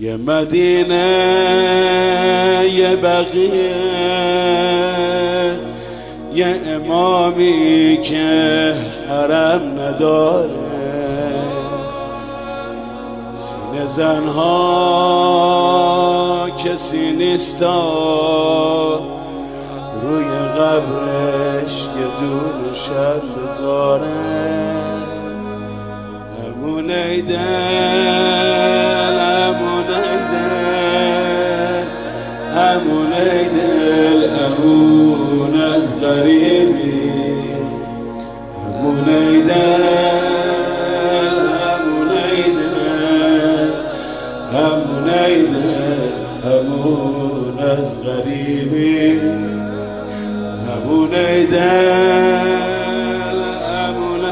یه مدینه یه بقیه، یه امامی که حرم نداره، سینه زنها کسی نیستا، روی قبرش یه دونه شب بذاره. همون ایدن، همون ایدن، همون ایدن، همون از غریبی، همون ایدن، همون ایدن، همون ایدن، همون از غریبی، همون ایدن، همون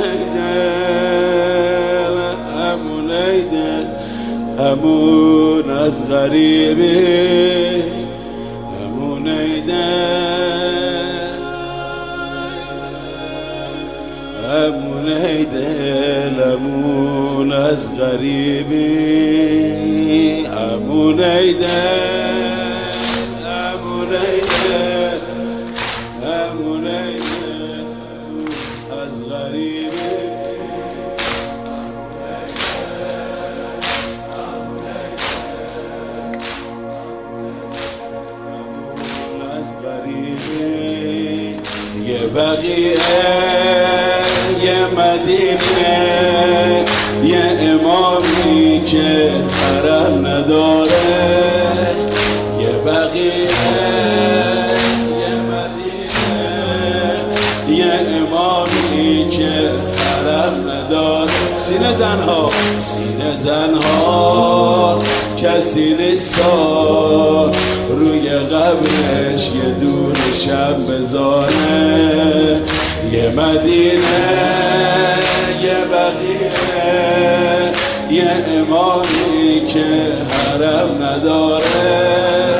ایدن، همون ایدن، همون از غریبی، همون ایدن، همون ایدن، همون از غریبی، همون ایدن، همون ایدن، همون ایدن از غریبی، همون از غریبی. یه بقیه، یه مدینه، یه امامی که حرم نداره، یه بقیه، یه امامی که حرم نداره، سینه زنها، سینه زنها کسی نیستا، روی قبرش یه دونه شب بذاره. یه مدینه، یه بقیه، یه امامی که حرم نداره،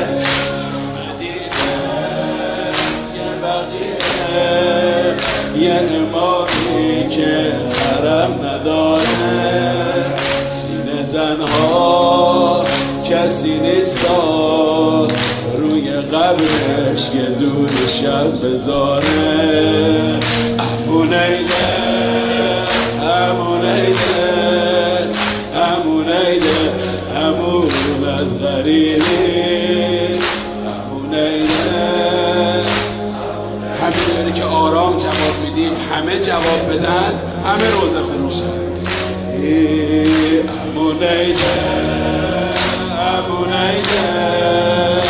یه امامی که حرم نداره، سینه زنها کسی نیستا، روی قبرش یه دونه شب بذاره. همون ایدن، همون ایدن، همون ایدن، همون از غریبی، همون ایدن. همینطوری که آرام جواب میدیم همه جواب بدن، همه روزه خون میشن. همون ایدن، همون ایدن،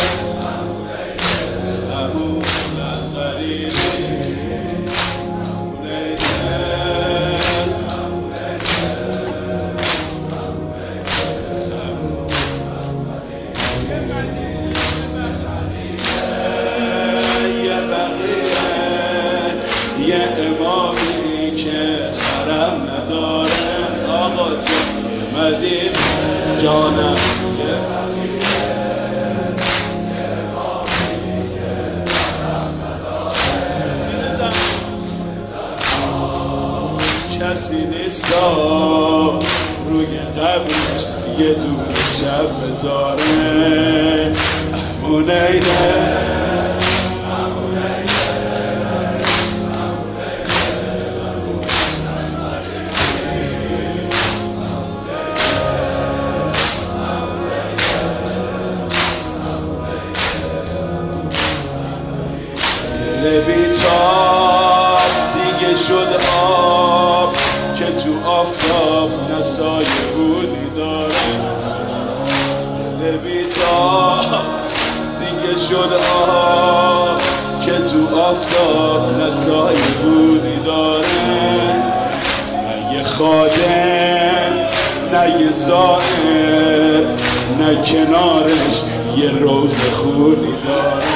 همون از غریبی، همون ایدن، یه بقیه، یه امامی که حرم نداره. آقا جان یه مدینه جانم، یه بقیه، یه امامی که حرم نداره، سینه زنها کسی نیستا، روی قبرش یه دونه شب بذاره. همون ایدن، بیتاب دیگه شد آب که تو آفتاب نسایه بودی داره. بیتاب دیگه شد آب که تو آفتاب نسایه بودی داره. نه یه خادم، نه یه ظاهر، نه کنارش یه روز خونی داره.